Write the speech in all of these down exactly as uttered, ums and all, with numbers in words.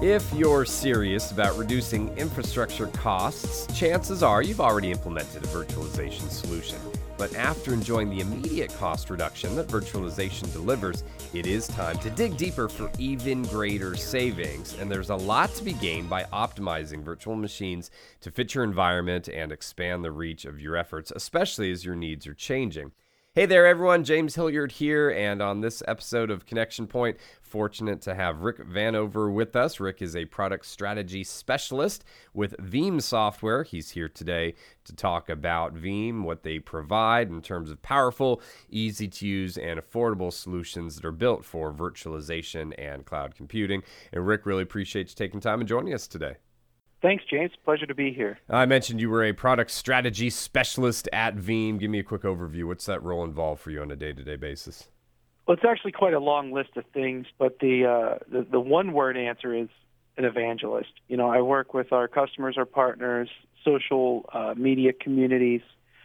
If you're serious about reducing infrastructure costs, chances are you've already implemented a virtualization solution. But after enjoying the immediate cost reduction that virtualization delivers, it is time to dig deeper for even greater savings. And there's a lot to be gained by optimizing virtual machines to fit your environment and expand the reach of your efforts, especially as your needs are changing. Hey there, everyone. James Hilliard here, and on this episode of Connection Point, fortunate to have Rick Vanover with us. Rick is a product strategy specialist with Veeam Software. He's here today to talk about Veeam, what they provide in terms of powerful, easy-to-use, and affordable solutions that are built for virtualization and cloud computing. And Rick, really appreciate you taking time and joining us today. Thanks, James. Pleasure to be here. I mentioned you were a product strategy specialist at Veeam. Give me a quick overview. What's that role involved for you on a day-to-day basis? Well, it's actually quite a long list of things, but the uh, the, the one-word answer is an evangelist. You know, I work with our customers, our partners, social uh, media communities,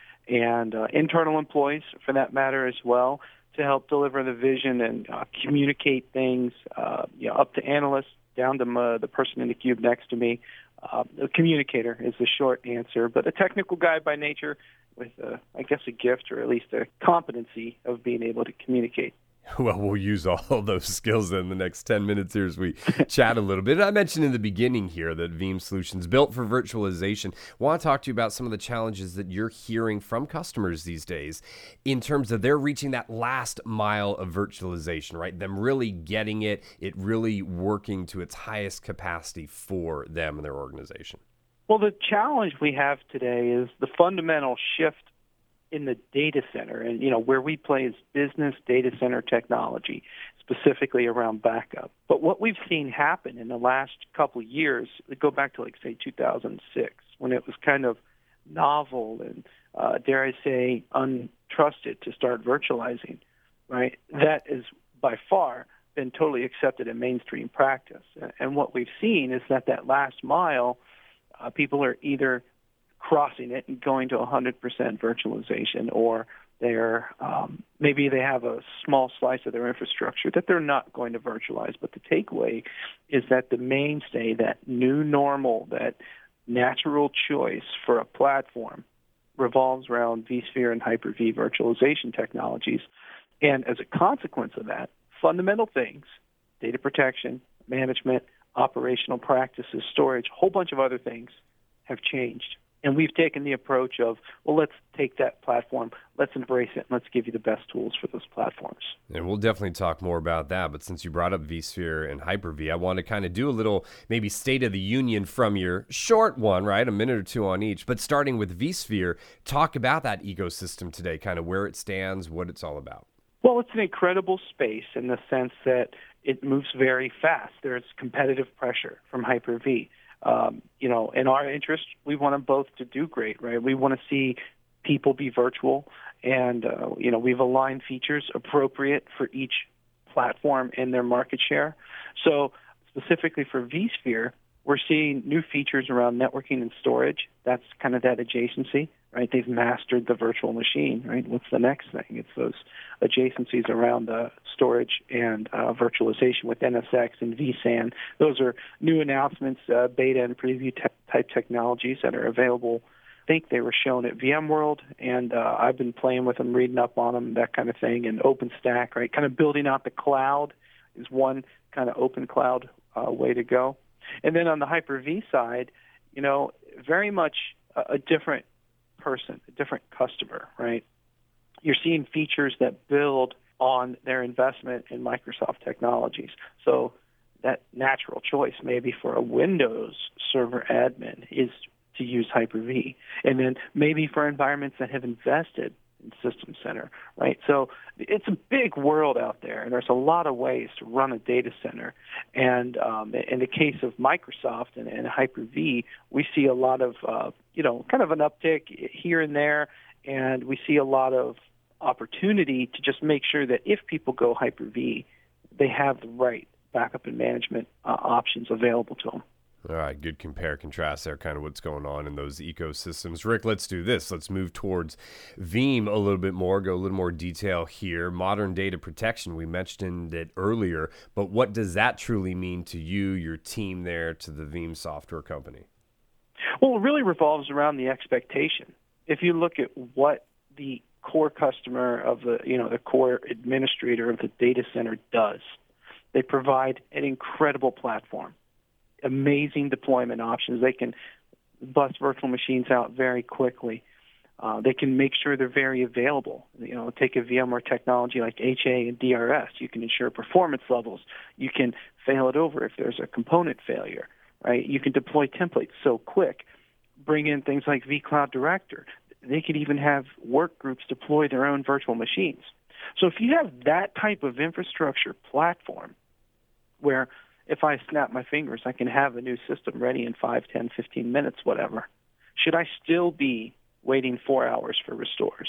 and uh, internal employees, for that matter, as well, to help deliver the vision and uh, communicate things, uh, you know, up to analysts, down to uh, the person in the cube next to me. Uh, a communicator is the short answer, but a technical guy by nature with, uh, I guess, a gift or at least a competency of being able to communicate. Well, we'll use all those skills in the next ten minutes here as we chat a little bit. I mentioned in the beginning here that Veeam Solutions built for virtualization. I want to talk to you about some of the challenges that you're hearing from customers these days in terms of they're reaching that last mile of virtualization, right? Them really getting it, it really working to its highest capacity for them and their organization. Well, the challenge we have today is the fundamental shift in the data center, and you know where we play is business data center technology, specifically around backup. But what we've seen happen in the last couple of years, go back to like say two thousand six, when it was kind of novel and uh, dare I say untrusted to start virtualizing, right? That is by far been totally accepted in mainstream practice. And what we've seen is that that last mile, uh, people are either crossing it and going to one hundred percent virtualization, or they're um, maybe they have a small slice of their infrastructure that they're not going to virtualize. But the takeaway is that the mainstay, that new normal, that natural choice for a platform revolves around vSphere and Hyper-V virtualization technologies. And as a consequence of that, fundamental things, data protection, management, operational practices, storage, a whole bunch of other things have changed. And we've taken the approach of, well, let's take that platform, let's embrace it, and let's give you the best tools for those platforms. And we'll definitely talk more about that. But since you brought up vSphere and Hyper-V, I want to kind of do a little maybe state of the union from your short one, right? A minute or two on each. But starting with vSphere, talk about that ecosystem today, kind of where it stands, what it's all about. Well, it's an incredible space in the sense that it moves very fast. There's competitive pressure from Hyper-V. Um, you know, in our interest, we want them both to do great, right? We want to see people be virtual, and, uh, you know, we've aligned features appropriate for each platform and their market share. So specifically for vSphere, we're seeing new features around networking and storage. That's kind of that adjacency, right? They've mastered the virtual machine, right? What's the next thing? It's those adjacencies around uh, storage and uh, virtualization with N S X and vSAN. Those are new announcements, uh, beta and preview te- type technologies that are available. I think they were shown at VMworld, and uh, I've been playing with them, reading up on them, that kind of thing, and OpenStack, right? Kind of building out the cloud is one kind of open cloud uh, way to go. And then on the Hyper-V side, you know, very much a, a different person, a different customer, right? You're seeing features that build on their investment in Microsoft technologies. So that natural choice maybe for a Windows server admin is to use Hyper-V. And then maybe for environments that have invested in System Center, right? So it's a big world out there, and there's a lot of ways to run a data center. And um, in the case of Microsoft and, and Hyper-V, we see a lot of, uh, you know, kind of an uptick here and there, and we see a lot of opportunity to just make sure that if people go Hyper-V, they have the right backup and management uh, options available to them. All right, good compare contrast there, kind of what's going on in those ecosystems. Rick, let's do this. Let's move towards Veeam a little bit more, go a little more detail here. Modern data protection, we mentioned it earlier, but what does that truly mean to you, your team there, to the Veeam software company? Well, it really revolves around the expectation. If you look at what the core customer of the, you know, the core administrator of the data center does, they provide an incredible platform. Amazing deployment options. They can bust virtual machines out very quickly. Uh, they can make sure they're very available. You know, take a VMware technology like H A and D R S. You can ensure performance levels. You can fail it over if there's a component failure, right? You can deploy templates so quick. Bring in things like vCloud Director. They could even have work groups deploy their own virtual machines. So if you have that type of infrastructure platform where if I snap my fingers, I can have a new system ready in five, ten, fifteen minutes, whatever. Should I still be waiting four hours for restores?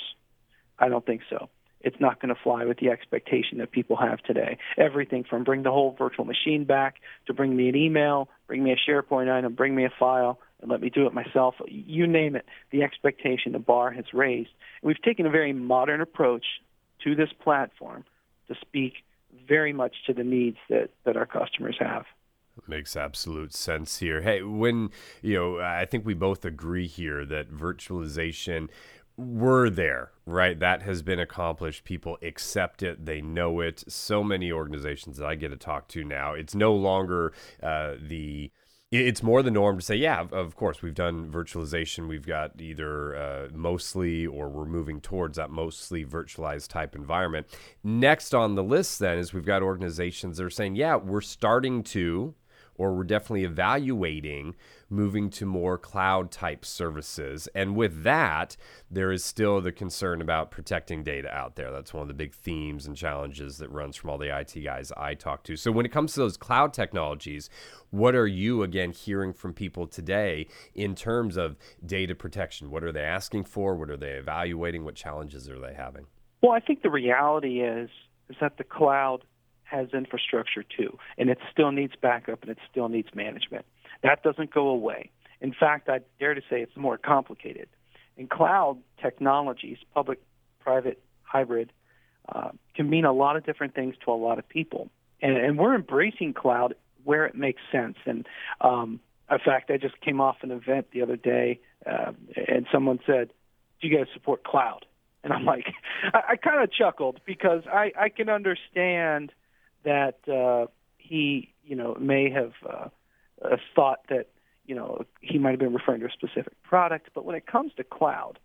I don't think so. It's not going to fly with the expectation that people have today. Everything from bring the whole virtual machine back to bring me an email, bring me a SharePoint item, bring me a file, and let me do it myself. You name it, the expectation, the bar has raised. And we've taken a very modern approach to this platform to speak very much to the needs that, that our customers have. Makes absolute sense here. Hey, when, you know, I think we both agree here that virtualization, we're there, right? That has been accomplished. People accept it. They know it. So many organizations that I get to talk to now, it's no longer uh, the... It's more the norm to say, yeah, of course, we've done virtualization. We've got either uh, mostly or we're moving towards that mostly virtualized type environment. Next on the list then is we've got organizations that are saying, yeah, we're starting to, or we're definitely evaluating moving to more cloud type services. And with that, there is still the concern about protecting data out there. That's one of the big themes and challenges that runs from all the I T guys I talk to. So when it comes to those cloud technologies, what are you, again, hearing from people today in terms of data protection? What are they asking for? What are they evaluating? What challenges are they having? Well, I think the reality is, is that the cloud has infrastructure too, and it still needs backup and it still needs management. That doesn't go away. In fact, I dare to say it's more complicated. And cloud technologies, public, private, hybrid, uh, can mean a lot of different things to a lot of people. And, and we're embracing cloud where it makes sense. And um, in fact, I just came off an event the other day, uh, and someone said, "Do you guys support cloud?" And I'm like, I, I kind of chuckled because I, I can understand that uh, he, you know, may have uh, uh, thought that, you know, he might have been referring to a specific product. But when it comes to cloud,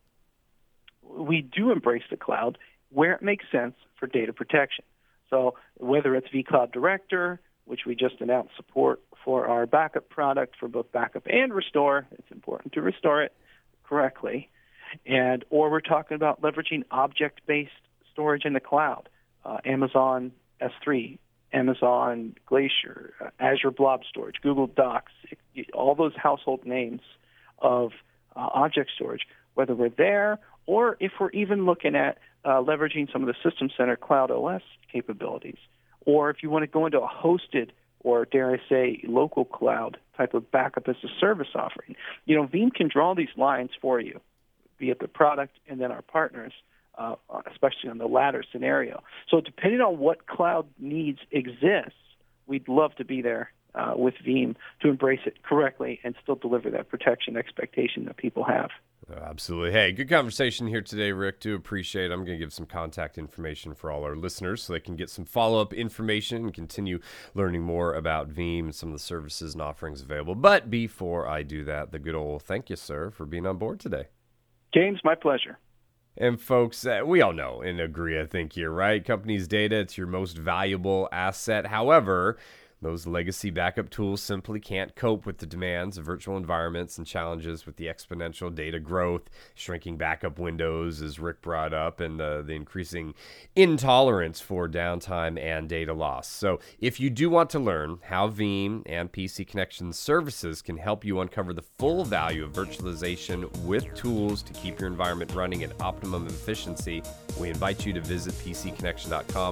we do embrace the cloud where it makes sense for data protection. So whether it's vCloud Director, which we just announced support for our backup product for both backup and restore, it's important to restore it correctly, and or we're talking about leveraging object-based storage in the cloud, uh, Amazon S three, Amazon Glacier, uh, Azure Blob Storage, Google Docs, it, all those household names of uh, object storage, whether we're there or if we're even looking at uh, leveraging some of the System Center Cloud O S capabilities, or if you want to go into a hosted or, dare I say, local cloud type of backup as a service offering. You know, Veeam can draw these lines for you, be it the product and then our partners, uh, especially on the latter scenario. So depending on what cloud needs exists, we'd love to be there uh, with Veeam to embrace it correctly and still deliver that protection expectation that people have. Absolutely. Hey, good conversation here today, Rick. Do appreciate it. I'm going to give some contact information for all our listeners so they can get some follow-up information and continue learning more about Veeam and some of the services and offerings available. But before I do that, the good old thank you, sir, for being on board today. James, my pleasure. And folks, uh, we all know and agree, I think here, right? Company's data, it's your most valuable asset. However, those legacy backup tools simply can't cope with the demands of virtual environments and challenges with the exponential data growth, shrinking backup windows, as Rick brought up, and the, the increasing intolerance for downtime and data loss. So if you do want to learn how Veeam and P C Connection services can help you uncover the full value of virtualization with tools to keep your environment running at optimum efficiency, we invite you to visit P C connection dot com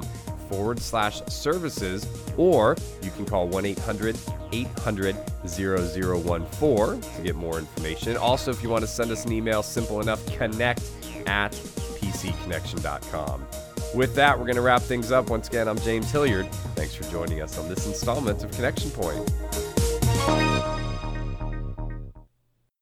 forward slash services, or you can call one eight hundred eight hundred zero zero one four to get more information. Also, if you want to send us an email, simple enough, connect at p c connection dot com. With that, we're going to wrap things up. Once again, I'm James Hilliard. Thanks for joining us on this installment of Connection Point.